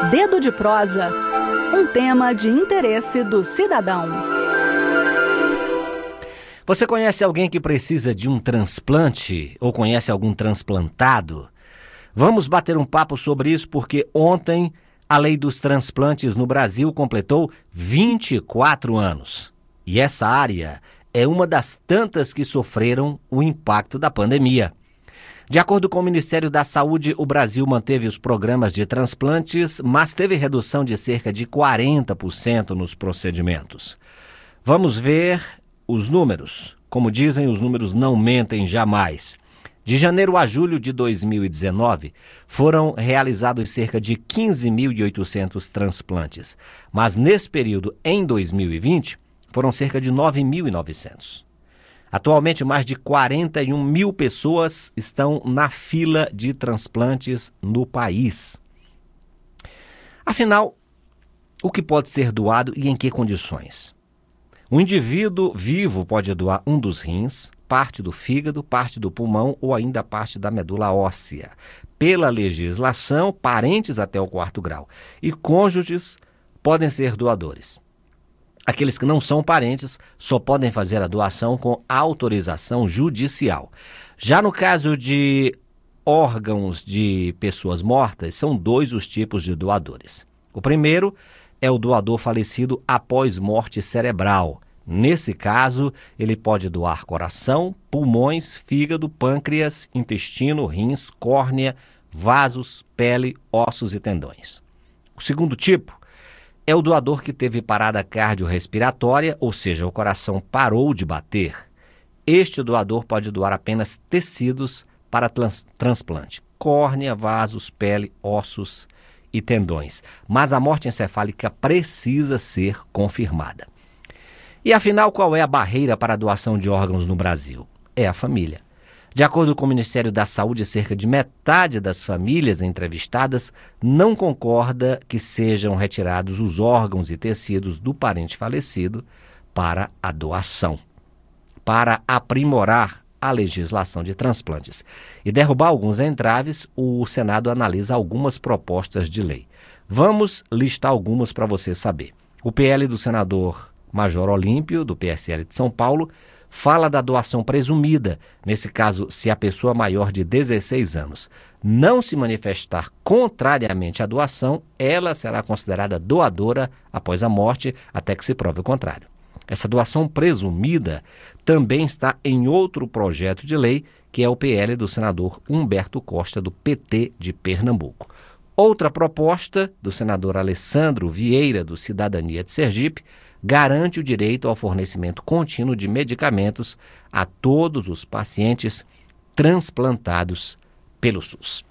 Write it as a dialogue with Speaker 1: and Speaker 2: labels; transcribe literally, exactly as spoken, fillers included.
Speaker 1: Dedo de prosa, um tema de interesse do cidadão.
Speaker 2: Você conhece alguém que precisa de um transplante ou conhece algum transplantado? Vamos bater um papo sobre isso porque ontem a lei dos transplantes no Brasil completou vinte e quatro anos. E essa área é uma das tantas que sofreram o impacto da pandemia. De acordo com o Ministério da Saúde, o Brasil manteve os programas de transplantes, mas teve redução de cerca de quarenta por cento nos procedimentos. Vamos ver os números. Como dizem, os números não mentem jamais. De janeiro a julho de dois mil e dezenove, foram realizados cerca de quinze mil e oitocentos transplantes, mas nesse período, em dois mil e vinte, foram cerca de nove mil e novecentos. Atualmente, mais de quarenta e um mil pessoas estão na fila de transplantes no país. Afinal, o que pode ser doado e em que condições? O indivíduo vivo pode doar um dos rins, parte do fígado, parte do pulmão ou ainda parte da medula óssea. Pela legislação, parentes até o quarto grau e cônjuges podem ser doadores. Aqueles que não são parentes só podem fazer a doação com autorização judicial. Já no caso de órgãos de pessoas mortas, são dois os tipos de doadores. O primeiro é o doador falecido após morte cerebral. Nesse caso, ele pode doar coração, pulmões, fígado, pâncreas, intestino, rins, córnea, vasos, pele, ossos e tendões. O segundo tipo é o doador que teve parada cardiorrespiratória, ou seja, o coração parou de bater. Este doador pode doar apenas tecidos para trans- transplante, córnea, vasos, pele, ossos e tendões. Mas a morte encefálica precisa ser confirmada. E afinal, qual é a barreira para a doação de órgãos no Brasil? É a família. De acordo com o Ministério da Saúde, cerca de metade das famílias entrevistadas não concorda que sejam retirados os órgãos e tecidos do parente falecido para a doação. Para aprimorar a legislação de transplantes e derrubar alguns entraves, o Senado analisa algumas propostas de lei. Vamos listar algumas para você saber. O P L do senador Major Olímpio, do P S L de São Paulo, fala da doação presumida. Nesse caso, se a pessoa maior de dezesseis anos não se manifestar contrariamente à doação, ela será considerada doadora após a morte, até que se prove o contrário. Essa doação presumida também está em outro projeto de lei, que é o P L do senador Humberto Costa, do P T de Pernambuco. Outra proposta do senador Alessandro Vieira, do Cidadania de Sergipe, garante o direito ao fornecimento contínuo de medicamentos a todos os pacientes transplantados pelo SUS.